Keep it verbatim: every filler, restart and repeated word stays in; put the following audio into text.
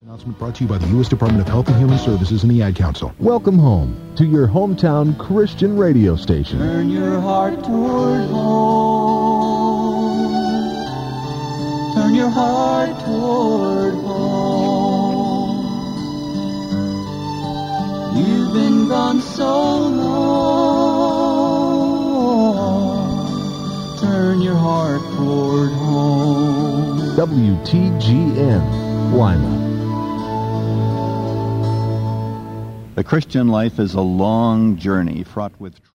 Announcement brought to you by the U S Department of Health and Human Services and the Ad Council. Welcome home to your hometown Christian radio station. Turn your heart toward home. Turn your heart toward home. You've been gone so long. Turn your heart toward home. W T G N, Lima. The Christian life is a long journey fraught with